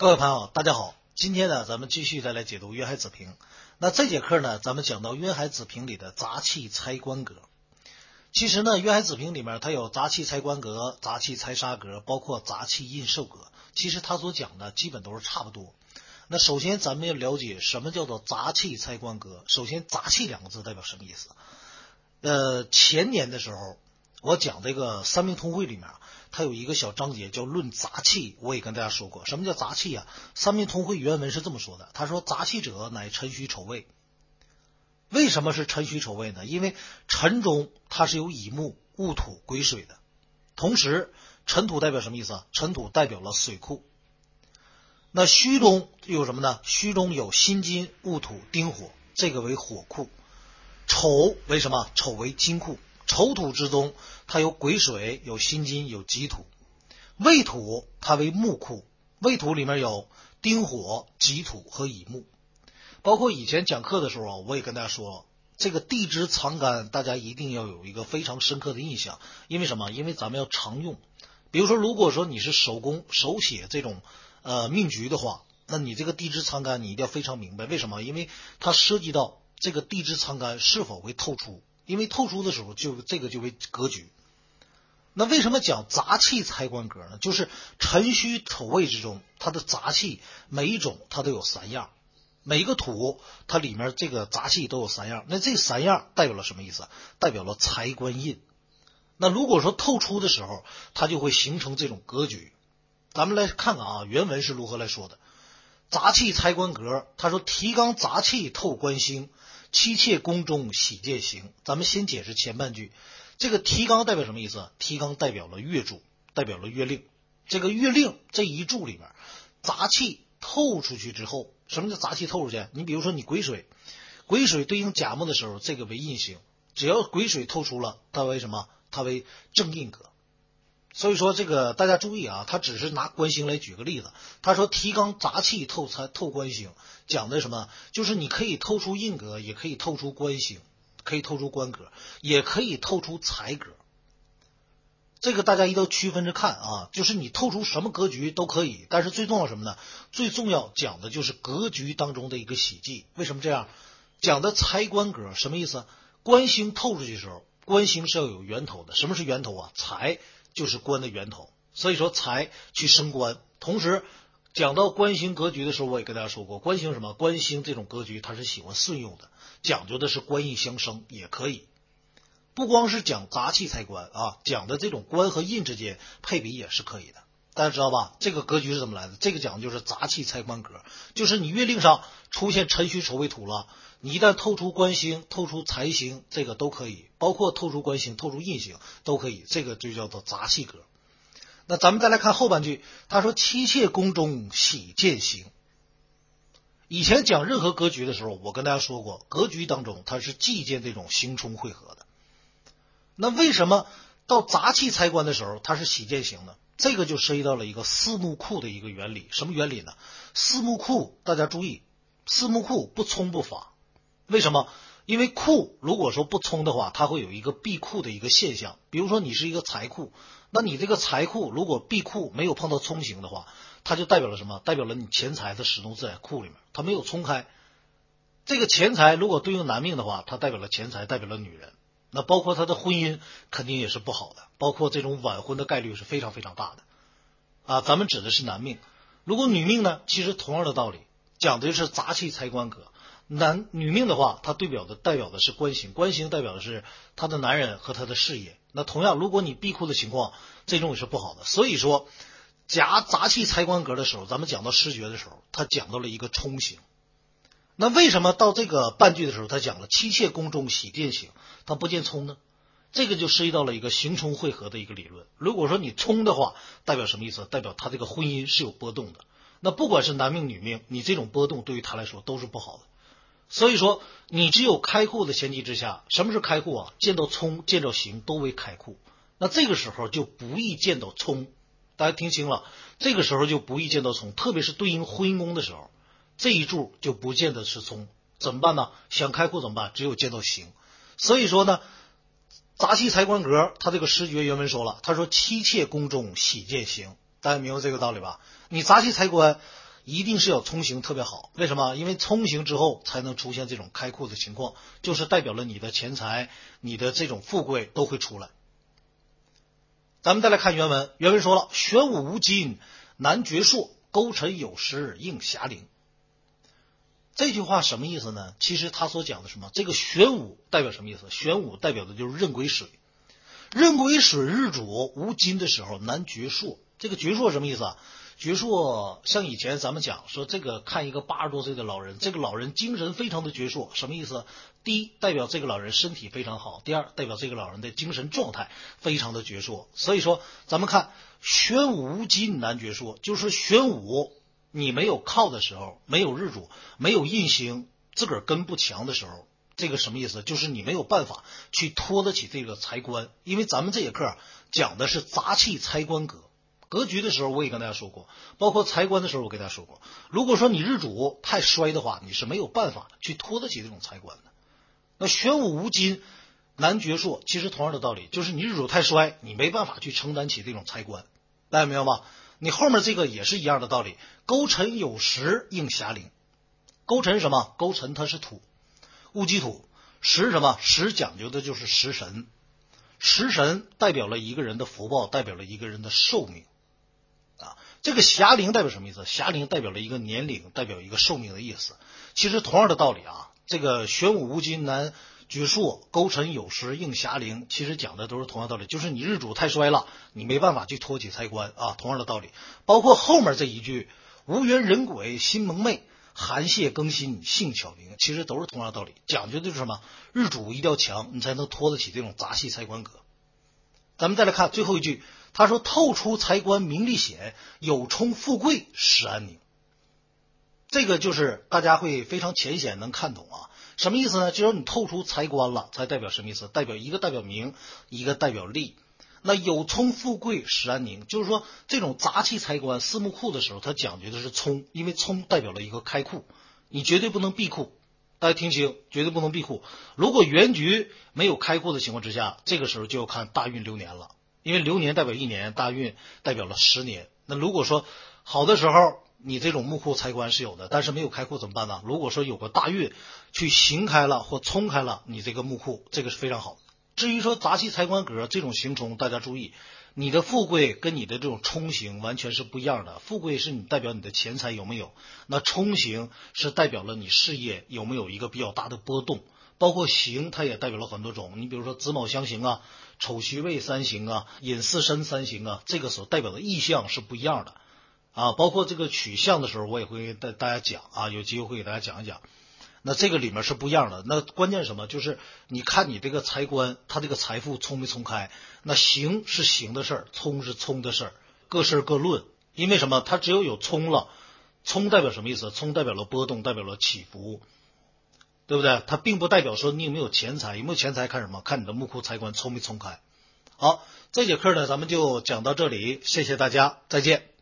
各位朋友，大家好。今天呢，咱们继续再来解读渊海子平。那这节课呢，咱们讲到渊海子平里的杂气拆官格。其实呢，渊海子平里面它有杂气拆官格、杂气拆杀格，包括杂气印受格。其实它所讲的基本都是差不多。那首先咱们要了解什么叫做杂气拆官格。首先，杂气两个字代表什么意思？前年的时候，我讲这个三明通会里面，它有一个小章节叫论杂气，我也跟大家说过，什么叫杂气啊？三明通会原文是这么说的，他说杂气者乃辰戌丑未。为什么是辰戌丑未呢？因为辰中它是有乙木、戊土、癸水的，同时辰土代表什么意思啊？辰土代表了水库。那戌中有什么呢？戌中有辛金、戊土、丁火，这个为火库。丑为什么？丑为金库。丑土之中，它有癸水、有辛金、有己土。未土它为木库，未土里面有丁火、己土和乙木。包括以前讲课的时候，我也跟大家说，这个地支藏干大家一定要有一个非常深刻的印象。因为什么？因为咱们要常用。比如说，如果说你是手工手写这种命局的话，那你这个地支藏干你一定要非常明白。为什么？因为它涉及到这个地支藏干是否会透出。因为透出的时候，这个就为格局。那为什么讲杂气拆官格呢？就是辰戌丑未之中，它的杂气每一种它都有三样，每一个土它里面这个杂气都有三样。那这三样代表了什么意思？代表了财官印。那如果说透出的时候，它就会形成这种格局。咱们来看看啊，原文是如何来说的。杂气拆官格，他说提纲杂气透官星，妻妾宫中喜见行。咱们先解释前半句，这个提纲代表什么意思？提纲代表了月柱，代表了月令。这个月令这一柱里面，杂气透出去之后，什么叫杂气透出去？你比如说你癸水，癸水对应甲木的时候，这个为印星，只要癸水透出了，它为什么？它为正印格。所以说这个大家注意啊，他只是拿官星来举个例子。他说提纲杂气透官星，讲的什么？就是你可以透出印格，也可以透出官星，可以透出官格，也可以透出财格。这个大家一定要区分着看啊，就是你透出什么格局都可以，但是最重要什么呢？最重要讲的就是格局当中的一个喜忌。为什么这样讲的？财官格什么意思？官星透出去的时候，官星是要有源头的。什么是源头啊？财就是官的源头，所以说财去升官。同时讲到官星格局的时候，我也跟大家说过，官星什么？官星这种格局它是喜欢顺用的，讲究的是官印相生也可以。不光是讲杂气财官啊，讲的这种官和印之间配比也是可以的。大家知道吧？这个格局是怎么来的？这个讲的就是杂气财官格，就是你月令上出现辰戌丑未土了，你一旦透出官星、透出财星，这个都可以，包括透出官星、透出印星都可以，这个就叫做杂气格。那咱们再来看后半句，他说妻妾宫中喜见行。以前讲任何格局的时候，我跟大家说过，格局当中它是忌见这种星冲汇合的。那为什么到杂气财官的时候它是喜见行呢？这个就涉及到了一个四木库的一个原理。什么原理呢？四木库大家注意，四木库不冲不法。为什么？因为库如果说不冲的话，它会有一个闭库的一个现象。比如说你是一个财库，那你这个财库如果闭库没有碰到冲刑的话，它就代表了什么？代表了你钱财它始终在库里面，它没有冲开。这个钱财如果对应男命的话，它代表了钱财，代表了女人。那包括他的婚姻肯定也是不好的，包括这种晚婚的概率是非常非常大的啊。咱们指的是男命。如果女命呢，其实同样的道理，讲的是杂气财官格。女命的话，它代表的是官星，官星代表的是他的男人和他的事业。那同样，如果你闭库的情况，这种也是不好的。所以说杂气财官格的时候，咱们讲到失绝的时候，他讲到了一个冲刑。那为什么到这个半句的时候他讲了妻妾宫中喜见行，他不见冲呢？这个就涉及到了一个刑冲汇合的一个理论。如果说你冲的话，代表什么意思？代表他这个婚姻是有波动的。那不管是男命女命，你这种波动对于他来说都是不好的。所以说你只有开库的前提之下，什么是开库啊？见到冲见到刑都为开库，那这个时候就不易见到冲。大家听清了，这个时候就不易见到冲，特别是对应婚姻宫的时候，这一柱就不见得是冲。怎么办呢？想开库怎么办？只有见到刑。所以说呢，杂气财官格他这个失绝原文说了，他说妻妾宫中喜见行。大家明白这个道理吧？你杂气财官一定是要冲刑特别好。为什么？因为冲刑之后才能出现这种开库的情况，就是代表了你的钱财、你的这种富贵都会出来。咱们再来看原文，原文说了，玄武无金，难决硕，勾陈有时，应霞陵。这句话什么意思呢？其实他所讲的什么？这个玄武代表什么意思？玄武代表的就是壬癸水，壬癸水日主无金的时候难决硕。这个决硕什么意思啊？决硕像以前咱们讲说，这个看一个80多岁的老人，这个老人精神非常的决硕，什么意思？第一，代表这个老人身体非常好；第二，代表这个老人的精神状态非常的决硕。所以说，咱们看玄武无金难决硕，就是玄武你没有靠的时候，没有日主，没有印星，自个儿根不强的时候，这个什么意思？就是你没有办法去托得起这个财官。因为咱们这节课讲的是杂气财官格。格局的时候我也跟大家说过，包括财官的时候我给大家说过，如果说你日主太衰的话，你是没有办法去托得起这种财官的。那玄武无金难决硕，其实同样的道理，就是你日主太衰，你没办法去承担起这种财官，大家明白吗？你后面这个也是一样的道理，勾陈有时，应霞陵。勾陈什么？勾陈它是土，戊己土。时什么？时讲究的就是食神，食神代表了一个人的福报，代表了一个人的寿命。这个霞陵代表什么意思？霞陵代表了一个年龄，代表一个寿命的意思。其实同样的道理啊，这个玄武无金难决硕，勾陈有时，应霞陵，其实讲的都是同样道理，就是你日主太衰了，你没办法去托起财官啊，同样的道理。包括后面这一句无缘人鬼心蒙昧，寒泄更新性巧灵，其实都是同样的道理，讲究的就是什么？日主一定要强，你才能托得起这种杂气财官格。咱们再来看最后一句，他说透出财官名利显，有冲富贵实安宁。这个就是大家会非常浅显能看懂啊。什么意思呢？就是说你透出财官了，才代表什么意思？代表一个代表名，一个代表利。那有冲富贵实安宁，就是说这种杂气财官四目库的时候，它讲究的是冲，因为冲代表了一个开库，你绝对不能闭库。大家听清，绝对不能闭库。如果原局没有开库的情况之下，这个时候就要看大运流年了，因为流年代表1年，大运代表了10年。那如果说好的时候你这种木库财官是有的，但是没有开库怎么办呢？如果说有个大运去行开了或冲开了你这个木库，这个是非常好的。至于说杂气财官格这种行冲，大家注意，你的富贵跟你的这种冲刑完全是不一样的。富贵是你代表你的钱财有没有，那冲刑是代表了你事业有没有一个比较大的波动。包括刑它也代表了很多种，你比如说子卯相刑啊，丑戌未三刑啊，寅巳申三刑啊，这个所代表的意象是不一样的啊。包括这个取象的时候我也会给大家讲啊，有机会会给大家讲一讲。那这个里面是不一样的。那关键是什么？就是你看你这个财官他这个财富冲没冲开，那行是行的事儿，冲是冲的事儿，各事各论。因为什么？它只有冲了，冲代表什么意思？冲代表了波动，代表了起伏，对不对？它并不代表说你有没有钱财，有没有钱财看什么？看你的木库财官冲没冲开。好，这节课呢咱们就讲到这里，谢谢大家，再见。